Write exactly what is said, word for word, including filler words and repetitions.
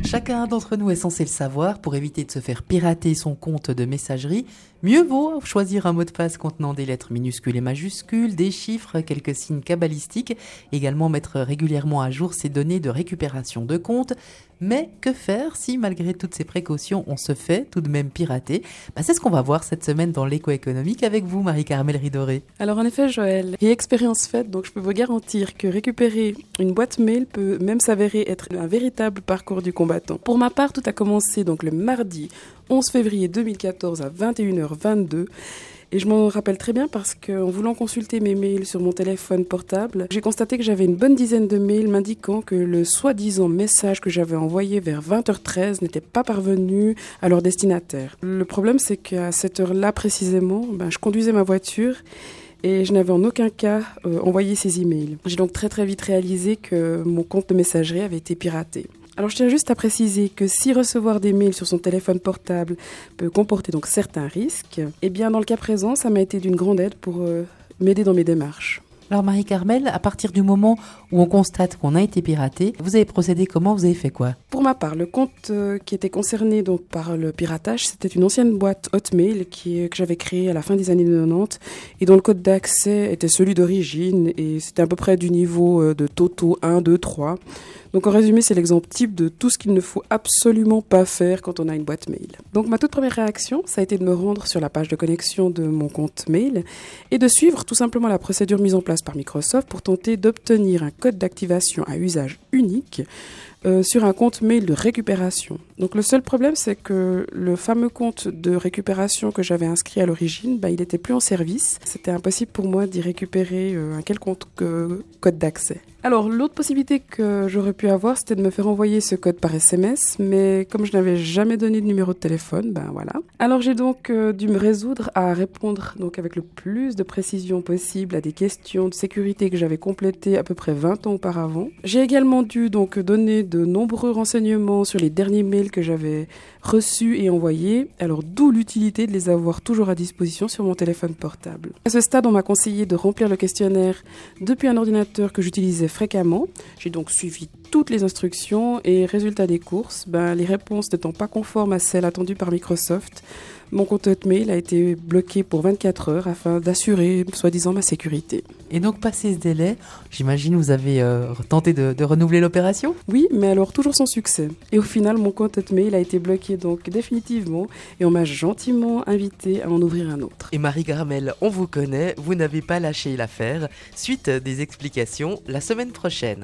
Chacun d'entre nous est censé le savoir. Pour éviter de se faire pirater son compte de messagerie, mieux vaut choisir un mot de passe contenant des lettres minuscules et majuscules, des chiffres, quelques signes cabalistiques, également mettre régulièrement à jour ses données de récupération de compte. Mais que faire si malgré toutes ces précautions on se fait tout de même pirater? Ben, c'est ce qu'on va voir cette semaine dans l'écho économique avec vous, Marie-Carmel Ridoré. Alors en effet Joël, et expérience faite, donc je peux vous garantir que récupérer une boîte mail peut même s'avérer être un véritable parcours du combattant. Pour ma part, tout a commencé donc le mardi onze février deux mille quatorze à vingt et une heures vingt-deux. Et je m'en rappelle très bien parce qu'en voulant consulter mes mails sur mon téléphone portable, j'ai constaté que j'avais une bonne dizaine de mails m'indiquant que le soi-disant message que j'avais envoyé vers vingt heures treize n'était pas parvenu à leur destinataire. Le problème, c'est qu'à cette heure-là précisément, ben, je conduisais ma voiture et je n'avais en aucun cas euh, envoyé ces emails. J'ai donc très très vite réalisé que mon compte de messagerie avait été piraté. Alors je tiens juste à préciser que si recevoir des mails sur son téléphone portable peut comporter donc certains risques, eh bien dans le cas présent, ça m'a été d'une grande aide pour euh, m'aider dans mes démarches. Alors Marie-Carmel, à partir du moment où on constate qu'on a été piraté, vous avez procédé comment? Vous avez fait quoi? Pour ma part, le compte euh, qui était concerné donc par le piratage, c'était une ancienne boîte Hotmail qui, que j'avais créée à la fin des années quatre-vingt-dix et dont le code d'accès était celui d'origine et c'était à peu près du niveau euh, de Toto un, deux, trois. Donc en résumé, c'est l'exemple type de tout ce qu'il ne faut absolument pas faire quand on a une boîte mail. Donc ma toute première réaction, ça a été de me rendre sur la page de connexion de mon compte mail et de suivre tout simplement la procédure mise en place par Microsoft pour tenter d'obtenir un code d'activation à usage unique euh, sur un compte mail de récupération. Donc le seul problème, c'est que le fameux compte de récupération que j'avais inscrit à l'origine, bah, il n'était plus en service. C'était impossible pour moi d'y récupérer euh, un quelconque euh, code d'accès. Alors, l'autre possibilité que j'aurais pu avoir, c'était de me faire envoyer ce code par S M S, mais comme je n'avais jamais donné de numéro de téléphone, ben voilà. Alors, j'ai donc euh, dû me résoudre à répondre donc avec le plus de précision possible à des questions de sécurité que j'avais complétées à peu près vingt ans auparavant. J'ai également dû donc donner de nombreux renseignements sur les derniers mails que j'avais reçus et envoyés, alors d'où l'utilité de les avoir toujours à disposition sur mon téléphone portable. À ce stade, on m'a conseillé de remplir le questionnaire depuis un ordinateur que j'utilisais fréquemment. J'ai donc suivi toutes les instructions et résultat des courses, ben, les réponses n'étant pas conformes à celles attendues par Microsoft, mon compte Hotmail a été bloqué pour vingt-quatre heures afin d'assurer, soi-disant, ma sécurité. Et donc, passé ce délai, j'imagine vous avez euh, tenté de, de renouveler l'opération? Oui, mais alors toujours sans succès. Et au final, mon compte Hotmail a été bloqué donc définitivement et on m'a gentiment invité à en ouvrir un autre. Et Marie-Carmel, on vous connaît, vous n'avez pas lâché l'affaire. Suite des explications la semaine prochaine.